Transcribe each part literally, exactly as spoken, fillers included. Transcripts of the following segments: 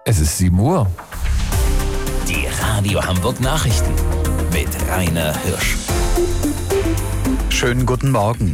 Es ist sieben Uhr. Die Radio Hamburg Nachrichten mit Rainer Hirsch. Schönen guten Morgen.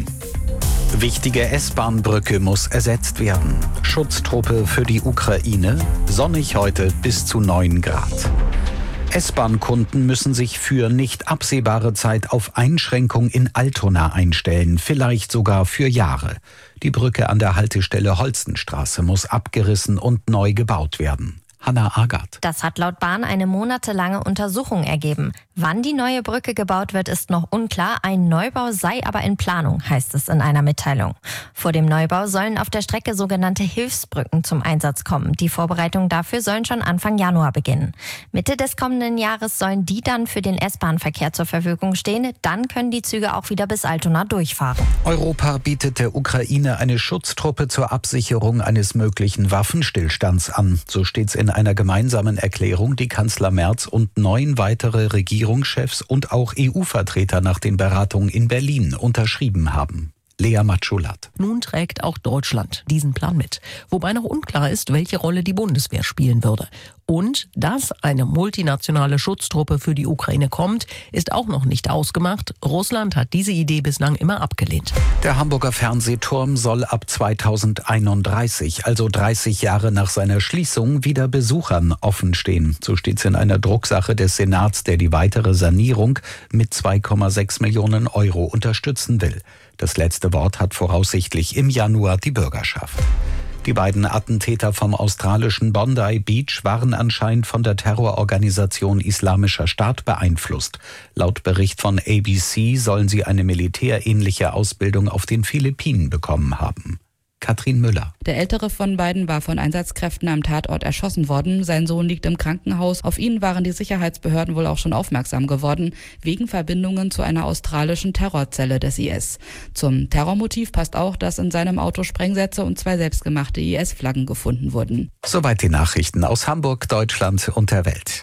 Wichtige S-Bahn-Brücke muss ersetzt werden. Schutztruppe für die Ukraine. Sonnig heute bis zu neun Grad. S-Bahn-Kunden müssen sich für nicht absehbare Zeit auf Einschränkung in Altona einstellen, vielleicht sogar für Jahre. Die Brücke an der Haltestelle Holstenstraße muss abgerissen und neu gebaut werden. Hanna Agath. Das hat laut Bahn eine monatelange Untersuchung ergeben. Wann die neue Brücke gebaut wird, ist noch unklar. Ein Neubau sei aber in Planung, heißt es in einer Mitteilung. Vor dem Neubau sollen auf der Strecke sogenannte Hilfsbrücken zum Einsatz kommen. Die Vorbereitungen dafür sollen schon Anfang Januar beginnen. Mitte des kommenden Jahres sollen die dann für den S-Bahn-Verkehr zur Verfügung stehen. Dann können die Züge auch wieder bis Altona durchfahren. Europa bietet der Ukraine eine Schutztruppe zur Absicherung eines möglichen Waffenstillstands an. So steht's in einer gemeinsamen Erklärung, die Kanzler Merz und neun weitere Regierungschefs und auch E U-Vertreter nach den Beratungen in Berlin unterschrieben haben. Lea Matschulat. Nun trägt auch Deutschland diesen Plan mit, wobei noch unklar ist, welche Rolle die Bundeswehr spielen würde. Und dass eine multinationale Schutztruppe für die Ukraine kommt, ist auch noch nicht ausgemacht. Russland hat diese Idee bislang immer abgelehnt. Der Hamburger Fernsehturm soll ab zweitausendeinunddreißig, also dreißig Jahre nach seiner Schließung, wieder Besuchern offen stehen. So steht es in einer Drucksache des Senats, der die weitere Sanierung mit zwei Komma sechs Millionen Euro unterstützen will. Das letzte Wort hat voraussichtlich im Januar die Bürgerschaft. Die beiden Attentäter vom australischen Bondi Beach waren anscheinend von der Terrororganisation Islamischer Staat beeinflusst. Laut Bericht von A B C sollen sie eine militärähnliche Ausbildung auf den Philippinen bekommen haben. Katrin Müller. Der ältere von beiden war von Einsatzkräften am Tatort erschossen worden. Sein Sohn liegt im Krankenhaus. Auf ihn waren die Sicherheitsbehörden wohl auch schon aufmerksam geworden, wegen Verbindungen zu einer australischen Terrorzelle des I S. Zum Terrormotiv passt auch, dass in seinem Auto Sprengsätze und zwei selbstgemachte I S-Flaggen gefunden wurden. Soweit die Nachrichten aus Hamburg, Deutschland und der Welt.